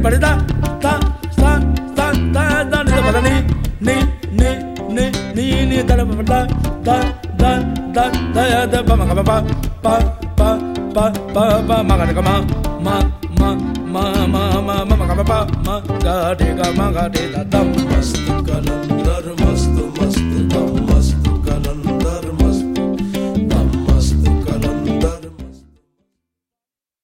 படுதா தா சா தா தா தா நித பத நீ நீ நீ நீ நீ நீ தட பட தா தா தா தா த ப ம க ப ப ப ப ப ப ம க க ம ம ம ம ம ம ம க ப ப ம க டி க ம க டி த தம் மஸ்து கலந்தர் மஸ்